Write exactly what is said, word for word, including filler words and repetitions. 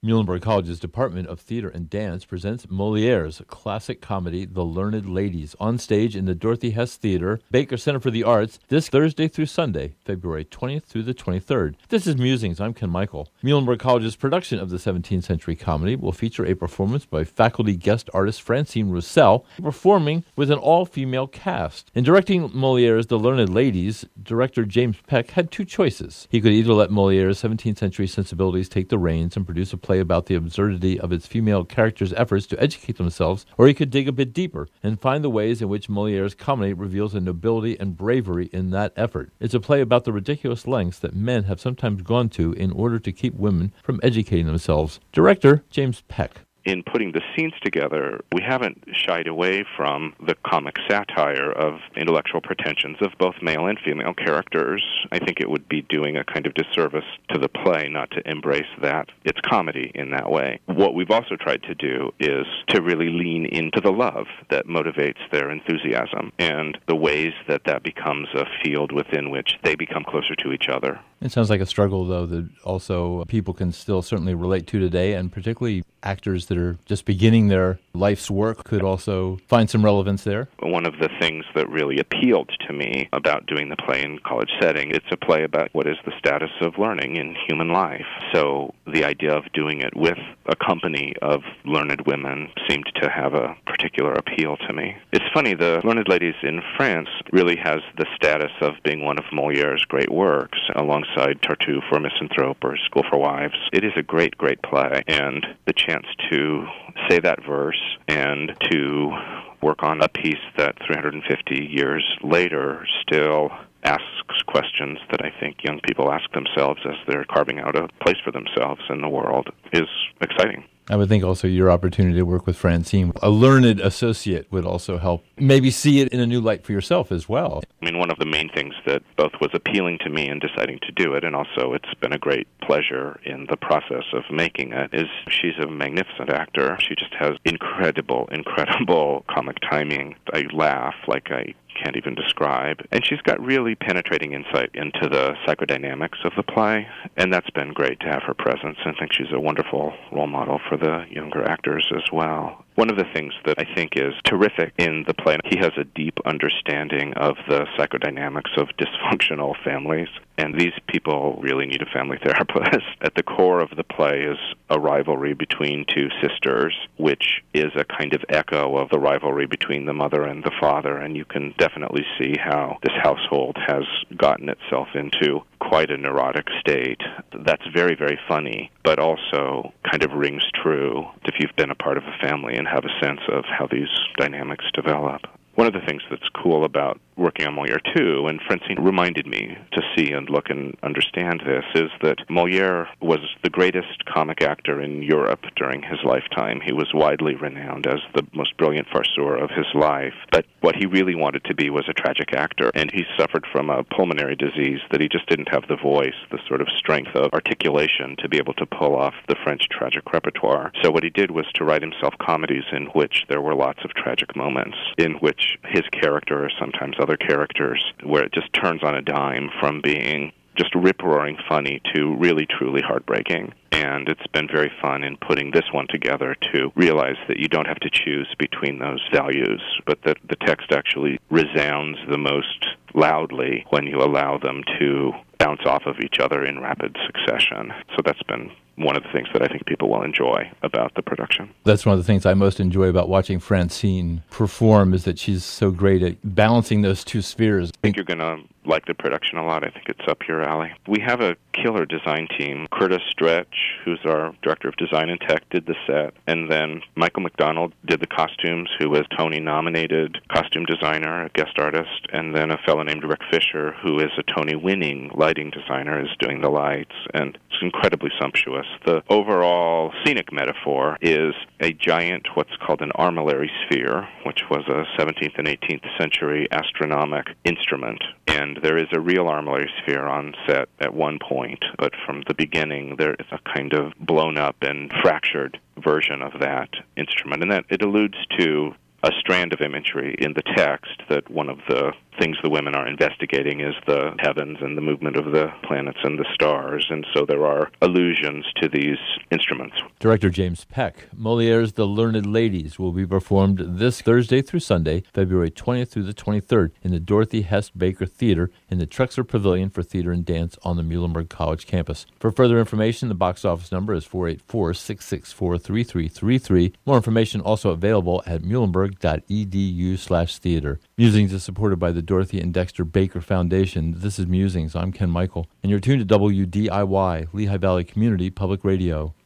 Muhlenberg College's Department of Theater and Dance presents Molière's classic comedy, The Learned Ladies, on stage in the Dorothy Hess Theater, Baker Center for the Arts, this Thursday through Sunday, February twentieth through the twenty-third. This is Musings. I'm Ken Michael. Muhlenberg College's production of the seventeenth century comedy will feature a performance by faculty guest artist Francine Roussel, performing with an all-female cast. In directing Molière's The Learned Ladies, director James Peck had two choices. He could either let Molière's seventeenth century sensibilities take the reins and produce a play about the absurdity of its female characters' efforts to educate themselves, or he could dig a bit deeper and find the ways in which Molière's comedy reveals the nobility and bravery in that effort. It's a play about the ridiculous lengths that men have sometimes gone to in order to keep women from educating themselves. Director James Peck. In putting the scenes together, we haven't shied away from the comic satire of intellectual pretensions of both male and female characters. I think it would be doing a kind of disservice to the play not to embrace that. It's comedy in that way. What we've also tried to do is to really lean into the love that motivates their enthusiasm and the ways that that becomes a field within which they become closer to each other. It sounds like a struggle, though, that also people can still certainly relate to today, and particularly actors that are just beginning their life's work could also find some relevance there. One of the things that really appealed to me about doing the play in college setting, it's a play about what is the status of learning in human life. So the idea of doing it with a company of learned women seemed to have a particular appeal to me. It's funny, The Learned Ladies in France really has the status of being one of Molière's great works, alongside Tartuffe or Misanthrope or School for Wives. It is a great, great play, and the chance to say that verse and to work on a piece that three hundred fifty years later still asks questions that I think young people ask themselves as they're carving out a place for themselves in the world is exciting. I would think also your opportunity to work with Francine, a learned associate, would also help maybe see it in a new light for yourself as well. I mean, one of the main things that both was appealing to me in deciding to do it, and also it's been a great pleasure in the process of making it, is she's a magnificent actor. She just has incredible, incredible comic timing. I laugh like I can't even describe. And she's got really penetrating insight into the psychodynamics of the play, and that's been great to have her presence. I think she's a wonderful role model for the younger actors as well. One of the things that I think is terrific in the play, he has a deep understanding of the psychodynamics of dysfunctional families, and these people really need a family therapist. At the core of the play is a rivalry between two sisters, which is a kind of echo of the rivalry between the mother and the father, and you can definitely see how this household has gotten itself into quite a neurotic state. That's very, very funny, but also kind of rings true if you've been a part of a family and have a sense of how these dynamics develop. One of the things that's cool about working on Molière too, and Francine reminded me to see and look and understand this, is that Molière was the greatest comic actor in Europe during his lifetime. He was widely renowned as the most brilliant farceur of his life, but what he really wanted to be was a tragic actor, and he suffered from a pulmonary disease that he just didn't have the voice, the sort of strength of articulation to be able to pull off the French tragic repertoire. So what he did was to write himself comedies in which there were lots of tragic moments, in which his character, or sometimes other characters, where it just turns on a dime from being just rip-roaring funny to really, truly heartbreaking. And it's been very fun in putting this one together to realize that you don't have to choose between those values, but that the text actually resounds the most loudly when you allow them to bounce off of each other in rapid succession. So that's been one of the things that I think people will enjoy about the production. That's one of the things I most enjoy about watching Francine perform, is that she's so great at balancing those two spheres. I think you're going to like the production a lot. I think it's up your alley. We have a killer design team. Curtis Stretch, who's our director of design and tech, did the set. And then Michael McDonald did the costumes, who was Tony-nominated costume designer, a guest artist. And then a fellow named Rick Fisher, who is a Tony-winning lighting designer, is doing the lights. And it's incredibly sumptuous. The overall scenic metaphor is a giant, what's called an armillary sphere, which was a seventeenth and eighteenth century astronomic instrument. And there is a real armillary sphere on set at one point, but from the beginning there is a kind of blown up and fractured version of that instrument. And that it alludes to a strand of imagery in the text that one of the things the women are investigating is the heavens and the movement of the planets and the stars, and so there are allusions to these instruments. Director James Peck. Molière's The Learned Ladies will be performed this Thursday through Sunday, February twentieth through the twenty-third, in the Dorothy Hess Baker Theater in the Trexler Pavilion for Theater and Dance on the Muhlenberg College campus. For further information, the box office number is four eight four, six six four, three three three three. More information also available at muhlenberg dot e d u slash theater. Musings is supported by the Dorothy and Dexter Baker Foundation. This is Musings. I'm Ken Michael, and you're tuned to W D I Y, Lehigh Valley Community Public Radio.